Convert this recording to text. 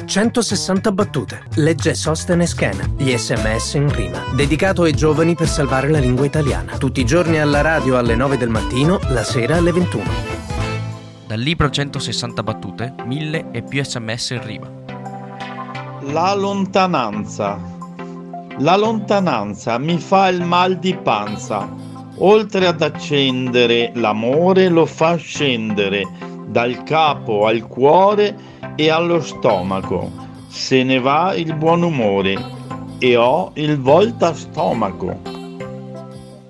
160 battute. Legge Sostenes Schena. Gli SMS in rima. Dedicato ai giovani per salvare la lingua italiana. Tutti i giorni alla radio alle 9 del mattino, la sera alle 21. Dal libro 160 battute, 1000 e più SMS in rima. La lontananza. La lontananza mi fa il mal di panza. Oltre ad accendere l'amore, lo fa scendere dal capo al cuore e allo stomaco. Se ne va il buon umore e ho il volta stomaco.